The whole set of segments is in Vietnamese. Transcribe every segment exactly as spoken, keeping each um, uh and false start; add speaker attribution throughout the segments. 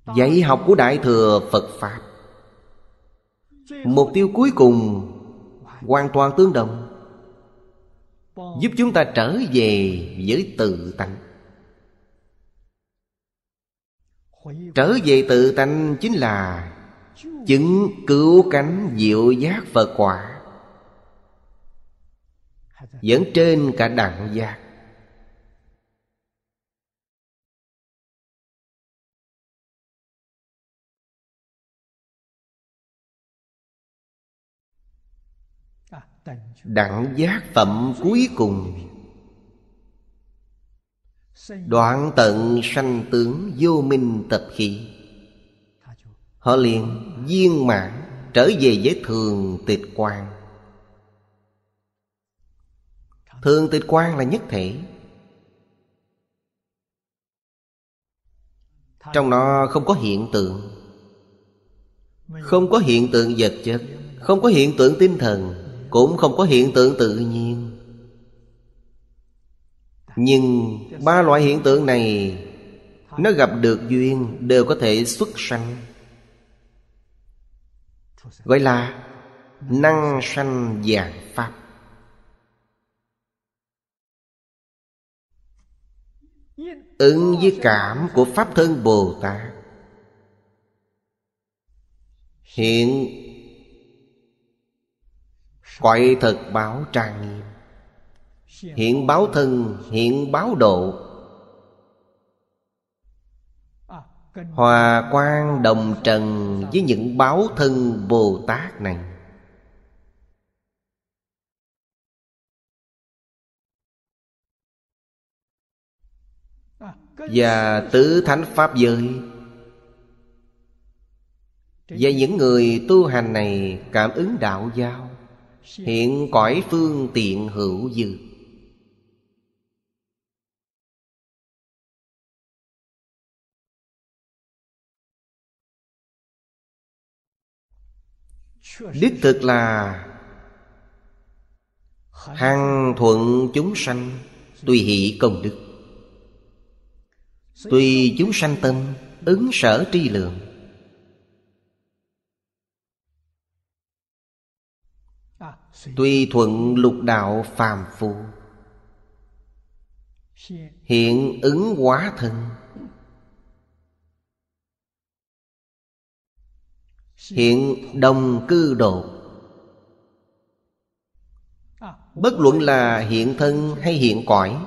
Speaker 1: Dạy học của Đại Thừa Phật Pháp, mục tiêu cuối cùng hoàn toàn tương đồng, giúp chúng ta trở về với tự tánh. Trở về tự tánh chính là chứng cứu cánh diệu giác Phật quả, vẫn trên cả đẳng giác. Đẳng giác phẩm cuối cùng, đoạn tận sanh tướng vô minh tập khí, họ liền viên mãn trở về với thường tịch quang. Thường tịch quang là nhất thể, trong nó không có hiện tượng, không có hiện tượng vật chất, không có hiện tượng tinh thần, cũng không có hiện tượng tự nhiên. Nhưng ba loại hiện tượng này nó gặp được duyên đều có thể xuất sanh, gọi là năng sanh vạn pháp. Ứng với cảm của Pháp Thân Bồ Tát, hiện quậy thật báo trang nghiêm, hiện báo thân, hiện báo độ, hòa quang đồng trần với những báo thân Bồ Tát này. Và tứ thánh pháp giới, và những người tu hành này cảm ứng đạo giao, hiện cõi phương tiện hữu dư. Đích thực là hằng thuận chúng sanh, tùy hỷ công đức, tùy chúng sanh tâm, ứng sở tri lượng. Tùy thuận lục đạo phàm phu, hiện ứng hóa thân, hiện đồng cư độ. Bất luận là hiện thân hay hiện cõi,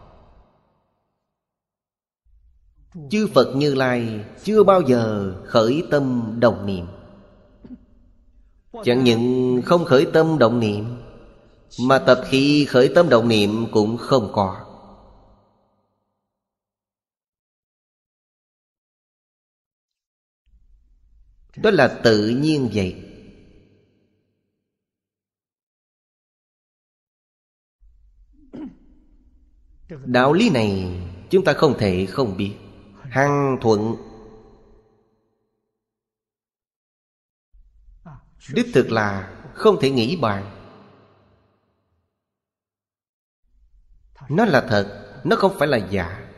Speaker 1: chư Phật Như Lai chưa bao giờ khởi tâm đồng niệm. Chẳng những không khởi tâm động niệm, mà tập khí khởi tâm động niệm cũng không có. Đó là tự nhiên vậy. Đạo lý này chúng ta không thể không biết. Hằng thuận, đích thực là không thể nghĩ bàn. Nó là thật, nó không phải là giả.